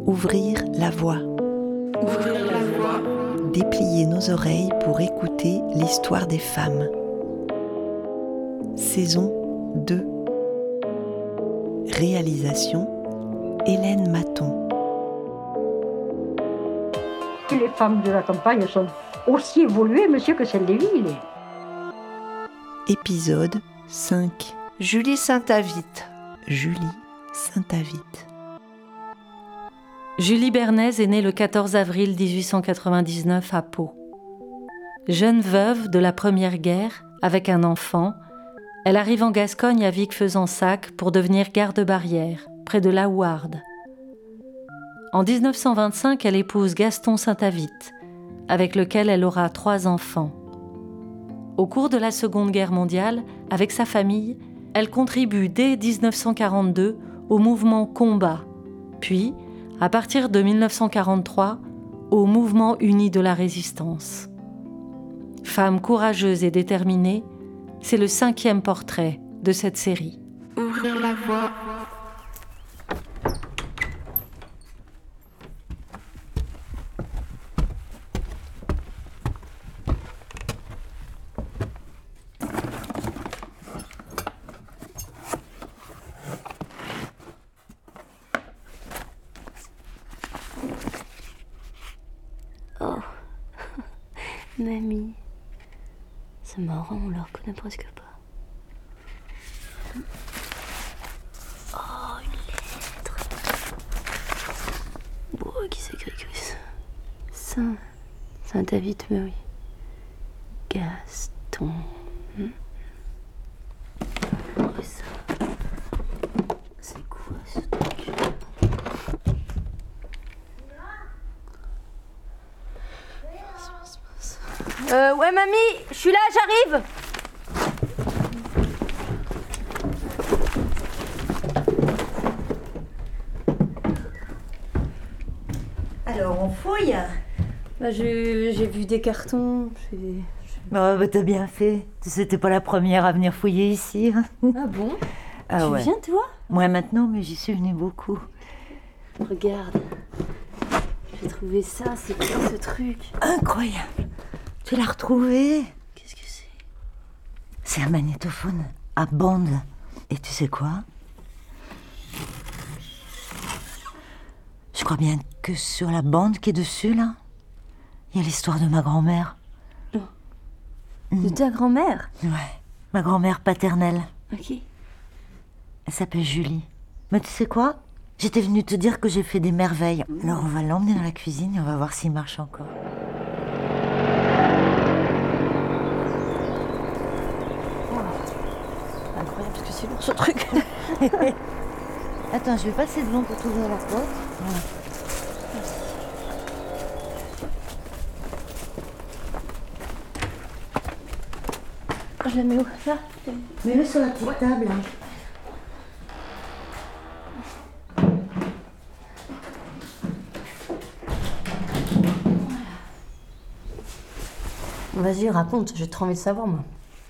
Ouvrir la voie. Ouvrir la voie. Déplier nos oreilles pour écouter l'histoire des femmes. Saison 2. Réalisation Hélène Maton. Les femmes de la campagne sont aussi évoluées, monsieur, que celles des villes. Épisode 5. Julie Saint-Avite. Julie Saint-Avite. Julie Bernays est née le 14 avril 1899 à Pau. Jeune veuve de la Première Guerre, avec un enfant, elle arrive en Gascogne à Vic-Fezensac pour devenir garde-barrière, près de La Houarde. En 1925, elle épouse Gaston Saint-Avite, avec lequel elle aura 3 enfants. Au cours de la Seconde Guerre mondiale, avec sa famille, elle contribue dès 1942 au mouvement Combat, puis, à partir de 1943, au mouvement uni de la résistance. Femme courageuse et déterminée, c'est le 5e portrait de cette série. Ouvrir la voie. Oh, mamie, c'est marrant, on la reconnaît presque pas. Oh, une lettre. Oh, qui s'écrit que ça? Saint-Avite, mais oui. Gaston. Oh, ça. C'est quoi ce truc? Ouais, mamie, je suis là, j'arrive. Alors, on fouille. J'ai vu des cartons. Bah, t'as bien fait. C'était pas la première à venir fouiller ici. Hein. Ah bon? Ah Tu ouais. viens, toi? Moi maintenant, mais j'y suis venue beaucoup. Regarde. J'ai trouvé ça, c'est quoi ce truc? Incroyable. Tu l'as retrouvé? Qu'est-ce que c'est? C'est un magnétophone à bande. Et tu sais quoi? Je crois bien que sur la bande qui est dessus, là, il y a l'histoire de ma grand-mère. De ta grand-mère? Ouais, ma grand-mère paternelle. Ok. Elle s'appelle Julie. Mais tu sais quoi? J'étais venue te dire que j'ai fait des merveilles. Alors on va l'emmener dans la cuisine et on va voir s'il marche encore. Incroyable, parce que c'est lourd ce truc. Attends, je vais passer devant pour t'ouvrir la porte. Voilà. Je la mets où? Là? Mets-le sur la petite table. Hein. Vas-y, raconte, j'ai trop envie de savoir, moi.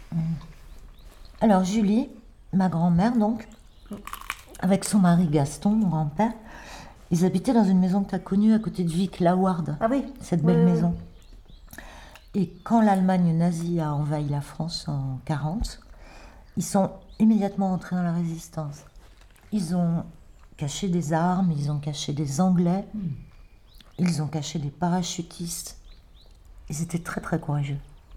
Alors Julie, ma grand-mère donc, avec son mari Gaston, mon grand-père, ils habitaient dans une maison que tu as connue à côté de Vic, La Houarde. Ah oui? Cette belle maison. Et quand l'Allemagne nazie a envahi la France en 1940, ils sont immédiatement entrés dans la résistance. Ils ont caché des armes, ils ont caché des Anglais, ils ont caché des parachutistes. Ils étaient très très courageux.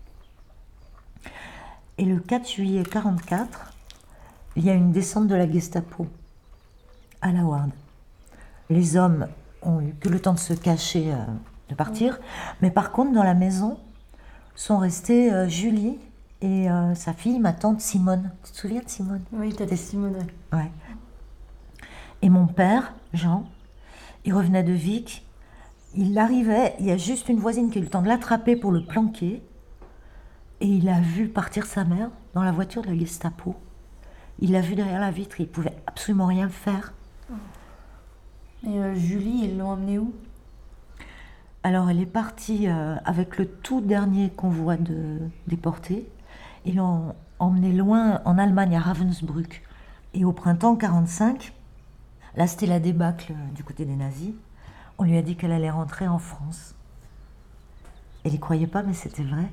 Et le 4 juillet 1944, il y a une descente de la Gestapo à La Houarde. Les hommes ont eu que le temps de se cacher, de partir, mais par contre dans la maison sont restés Julie et sa fille, ma tante Simone. Tu te souviens de Simone? Oui, t'as des Simone. Ouais. Et mon père, Jean, il revenait de Vic. Il arrivait, il y a juste une voisine qui a eu le temps de l'attraper pour le planquer. Et il a vu partir sa mère dans la voiture de la Gestapo. Il l'a vue derrière la vitre, il pouvait absolument rien faire. Et Julie, ils l'ont emmenée où? Alors elle est partie avec le tout dernier convoi de déportés. Ils l'ont emmenée loin en Allemagne, à Ravensbrück. Et au printemps 1945, là c'était la débâcle du côté des nazis, On lui a dit qu'elle allait rentrer en France. Elle n'y croyait pas, mais c'était vrai.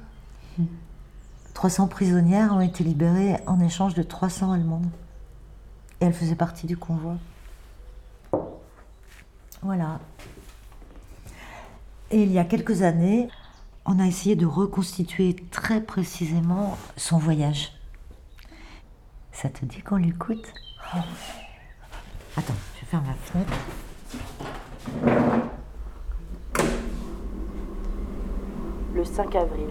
300 prisonnières ont été libérées en échange de 300 Allemandes. Et elle faisait partie du convoi. Voilà. Et il y a quelques années, on a essayé de reconstituer très précisément son voyage. Ça te dit qu'on l'écoute ? Attends, je vais faire ma fenêtre. Le 5 avril,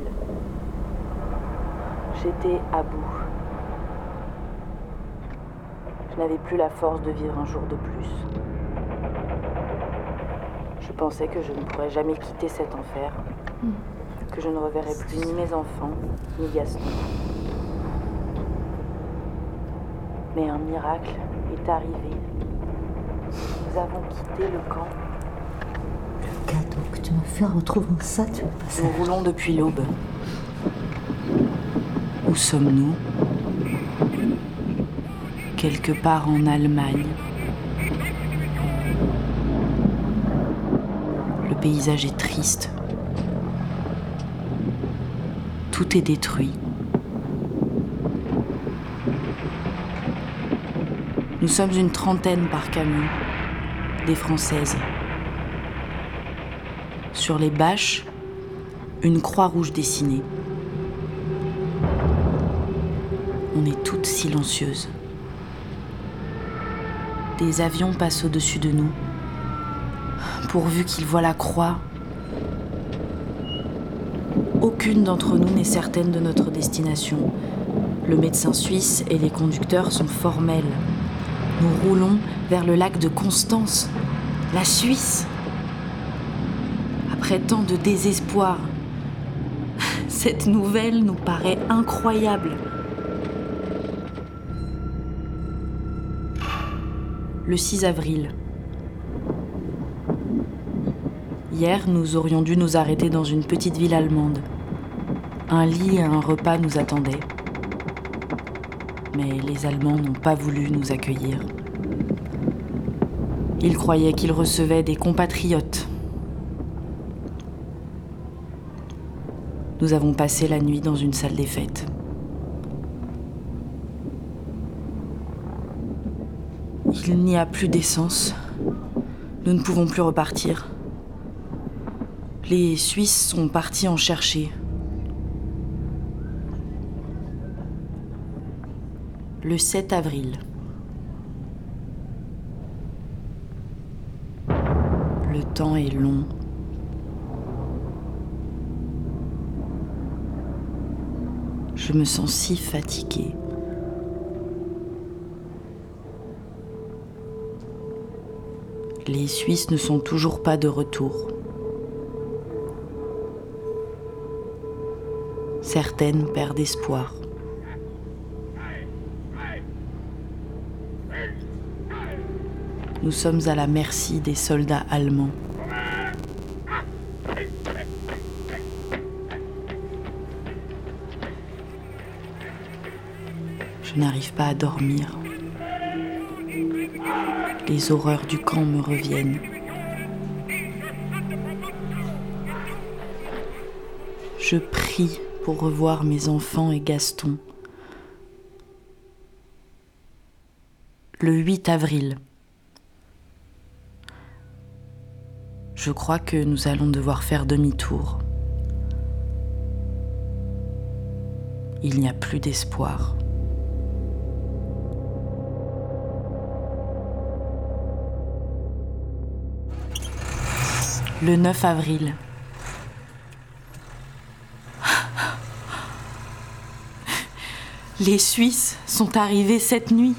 j'étais à bout. Je n'avais plus la force de vivre un jour de plus. Je pensais que je ne pourrais jamais quitter cet enfer, que je ne reverrais plus ni mes enfants, ni Gaston. Mais un miracle est arrivé. Nous avons quitté le camp. Le cadeau que tu m'as fait en retrouvant ça, tu vas passer. Nous roulons depuis l'aube. Où sommes-nous ? Quelque part en Allemagne. Le paysage est triste. Tout est détruit. Nous sommes une trentaine par camion, des Françaises. Sur les bâches, une croix rouge dessinée. On est toutes silencieuses. Des avions passent au-dessus de nous. Pourvu qu'ils voient la croix. Aucune d'entre nous n'est certaine de notre destination. Le médecin suisse et les conducteurs sont formels. Nous roulons vers le lac de Constance, la Suisse. Après tant de désespoir, cette nouvelle nous paraît incroyable. Le 6 avril. Hier, nous aurions dû nous arrêter dans une petite ville allemande. Un lit et un repas nous attendaient. Mais les Allemands n'ont pas voulu nous accueillir. Ils croyaient qu'ils recevaient des compatriotes. Nous avons passé la nuit dans une salle des fêtes. Il n'y a plus d'essence. Nous ne pouvons plus repartir. Les Suisses sont partis en chercher. Le 7 avril. Le temps est long. Je me sens si fatiguée. Les Suisses ne sont toujours pas de retour. Certaines perdent espoir. Nous sommes à la merci des soldats allemands. Je n'arrive pas à dormir. Les horreurs du camp me reviennent. Je prie pour revoir mes enfants et Gaston. Le 8 avril. Je crois que nous allons devoir faire demi-tour. Il n'y a plus d'espoir. Le 9 avril. Les Suisses sont arrivés cette nuit.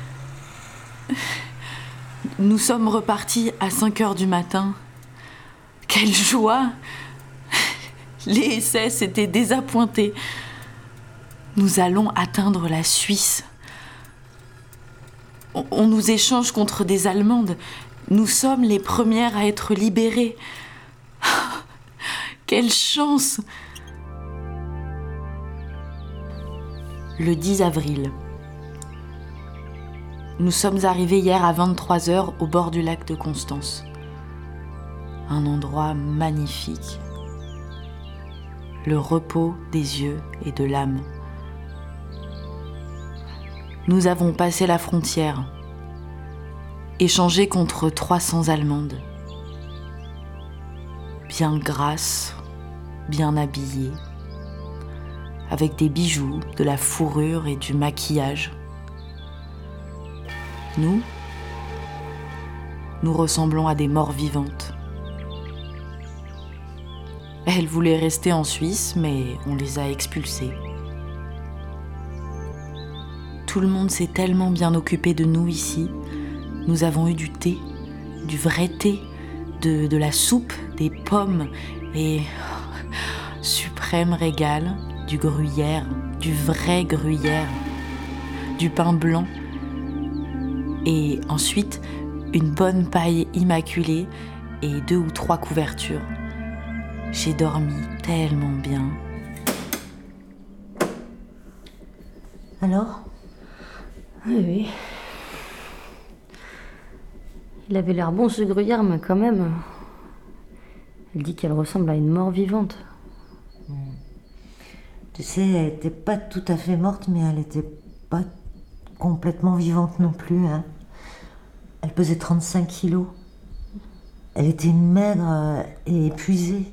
Nous sommes repartis à 5h du matin. Quelle joie! Les SS étaient désappointés. Nous allons atteindre la Suisse. On nous échange contre des Allemandes. Nous sommes les premières à être libérées. Quelle chance! Le 10 avril. Nous sommes arrivés hier à 23h au bord du lac de Constance. un endroit magnifique. Le repos des yeux et de l'âme. Nous avons passé la frontière, échangé contre 300 Allemandes. Bien grasses, bien habillées, avec des bijoux, de la fourrure et du maquillage. Nous ressemblons à des morts vivantes. Elles voulaient rester en Suisse, mais on les a expulsées. Tout le monde s'est tellement bien occupé de nous ici. Nous avons eu du thé, du vrai thé, de la soupe, des pommes et, suprême régal, du gruyère, du vrai gruyère, du pain blanc et ensuite une bonne paille immaculée et 2 ou 3 couvertures. J'ai dormi tellement bien. Alors ? Oui. Il avait l'air bon ce gruyère, mais quand même. Elle dit qu'elle ressemble à une mort vivante. Tu sais, elle était pas tout à fait morte, mais elle était pas complètement vivante non plus. Hein. Elle pesait 35 kilos. Elle était maigre et épuisée.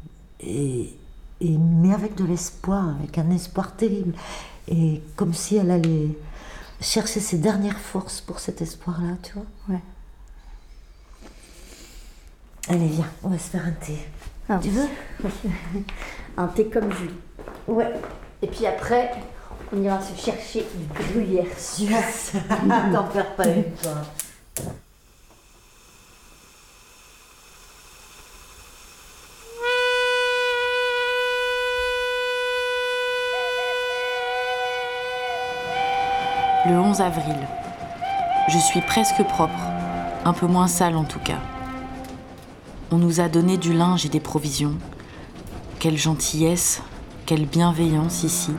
Mais avec de l'espoir, avec un espoir terrible. Et comme si elle allait chercher ses dernières forces pour cet espoir-là, tu vois. Ouais. Allez, viens, on va se faire un thé. Ah, tu veux? Un thé comme Julie. Ouais. Et puis après, on ira se chercher une gruyère suisse. T'en perds pas une, toi. Le 11 avril. Je suis presque propre, un peu moins sale en tout cas. On nous a donné du linge et des provisions. Quelle gentillesse, quelle bienveillance ici.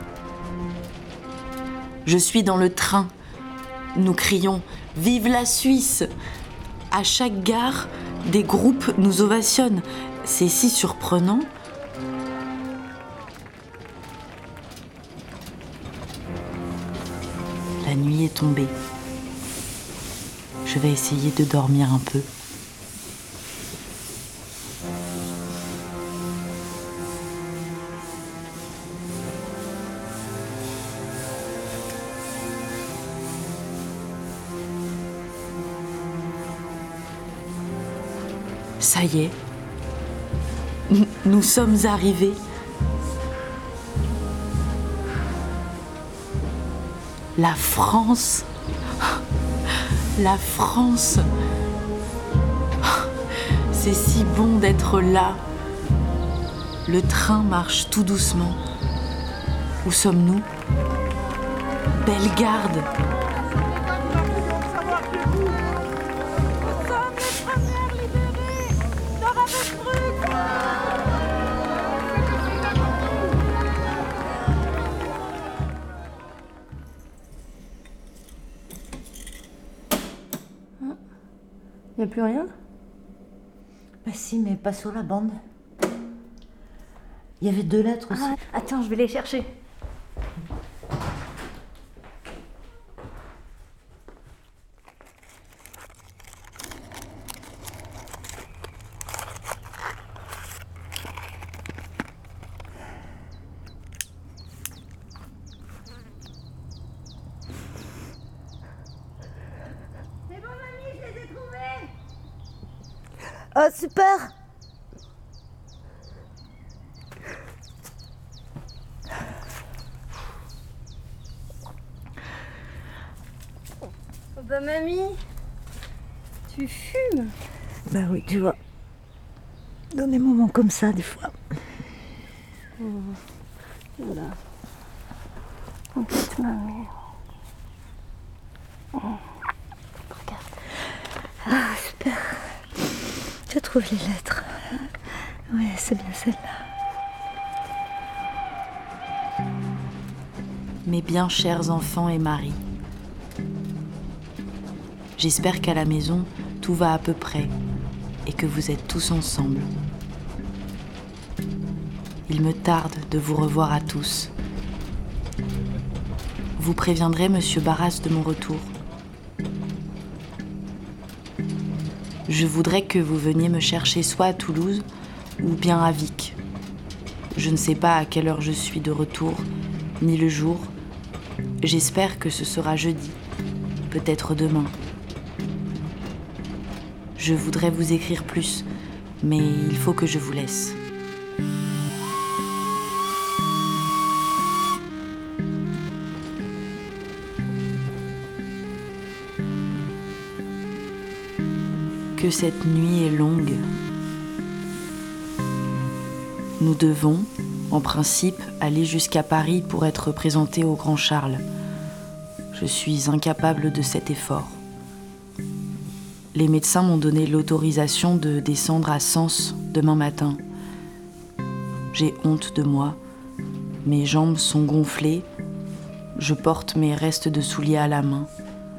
Je suis dans le train. Nous crions « Vive la Suisse !» À chaque gare, des groupes nous ovationnent. C'est si surprenant. La nuit est tombée. Je vais essayer de dormir un peu. Ça y est, nous sommes arrivés. La France, la France, c'est si bon d'être là. Le train marche tout doucement. Où sommes-nous? Bellegarde. Il n'y a plus rien? Bah si, mais pas sur la bande. Il y avait 2 lettres aussi. Ah, attends, je vais les chercher. Oh, super! Oh bah mamie, tu fumes? Bah oui, tu vois. Dans des moments comme ça, des fois. Voilà. Oh putain, mamie. Regarde. Ah, super. Tu trouves les lettres. Ouais, c'est bien celle-là. Mes bien chers enfants et mari. J'espère qu'à la maison, tout va à peu près et que vous êtes tous ensemble. Il me tarde de vous revoir à tous. Vous préviendrez Monsieur Barras de mon retour. Je voudrais que vous veniez me chercher soit à Toulouse ou bien à Vic. Je ne sais pas à quelle heure je suis de retour, ni le jour. J'espère que ce sera jeudi, peut-être demain. Je voudrais vous écrire plus, mais il faut que je vous laisse. Que cette nuit est longue. Nous devons, en principe, aller jusqu'à Paris pour être présentés au Grand Charles. Je suis incapable de cet effort. Les médecins m'ont donné l'autorisation de descendre à Sens demain matin. J'ai honte de moi. Mes jambes sont gonflées. Je porte mes restes de souliers à la main.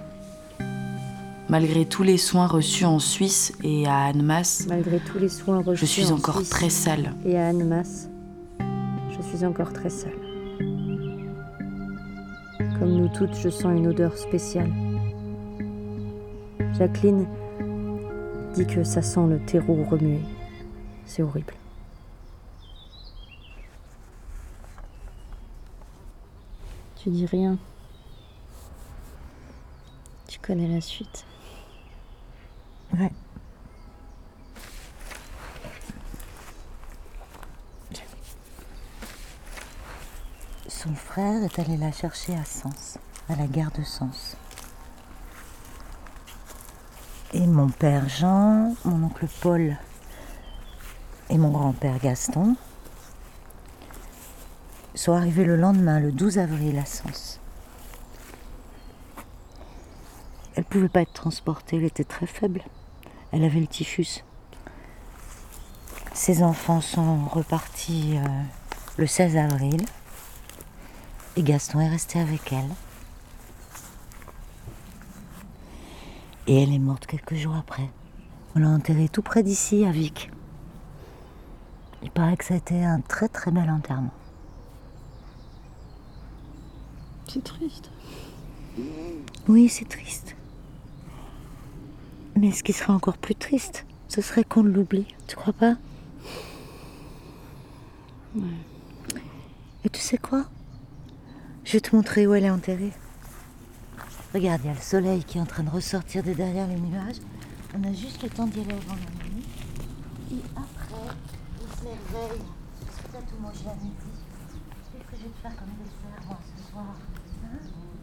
Malgré tous les soins reçus en Suisse et à Annemasse, je suis encore très sale. Et à Annemasse, je suis encore très sale. Comme nous toutes, je sens une odeur spéciale. Jacqueline dit que ça sent le terreau remué. C'est horrible. Tu dis rien. Tu connais la suite. Ouais. Son frère est allé la chercher à Sens, à la gare de Sens. Et mon père Jean, mon oncle Paul et mon grand-père Gaston sont arrivés le lendemain, le 12 avril, à Sens. Elle ne pouvait pas être transportée, elle était très faible. Elle avait le typhus. Ses enfants sont repartis le 16 avril et Gaston est resté avec elle. Et elle est morte quelques jours après. On l'a enterrée tout près d'ici, à Vic. Il paraît que ça a été un très très bel enterrement. C'est triste. Oui, c'est triste. Mais ce qui serait encore plus triste, ce serait qu'on l'oublie, tu crois pas? Ouais. Et tu sais quoi? Je vais te montrer où elle est enterrée. Regarde, il y a le soleil qui est en train de ressortir de derrière les nuages. On a juste le temps d'y aller avant la nuit. Et après, on se réveille. C'est peut-être où moi je l'avais dit. Qu'est-ce que je vais te faire comme dessert, moi, ce soir? Hein?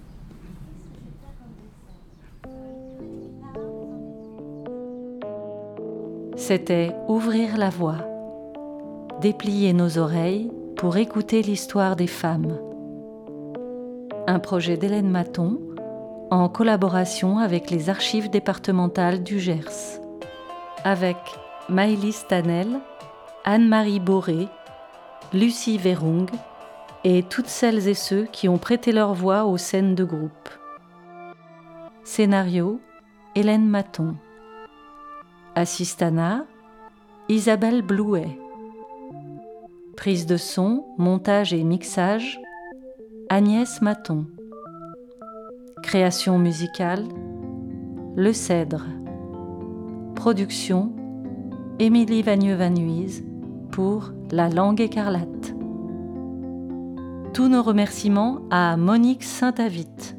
C'était Ouvrir la voie. Déplier nos oreilles pour écouter l'histoire des femmes. Un projet d'Hélène Maton en collaboration avec les archives départementales du Gers. Avec Maëlys Tanel, Anne-Marie Boré, Lucie Verung et toutes celles et ceux qui ont prêté leur voix aux scènes de groupe. Scénario, Hélène Maton. Assistana, Isabelle Blouet. Prise de son, montage et mixage, Agnès Maton. Création musicale, Le Cèdre. Production, Émilie Vagneux-Vanuise pour La Langue écarlate. Tous nos remerciements à Monique Saint-Avit.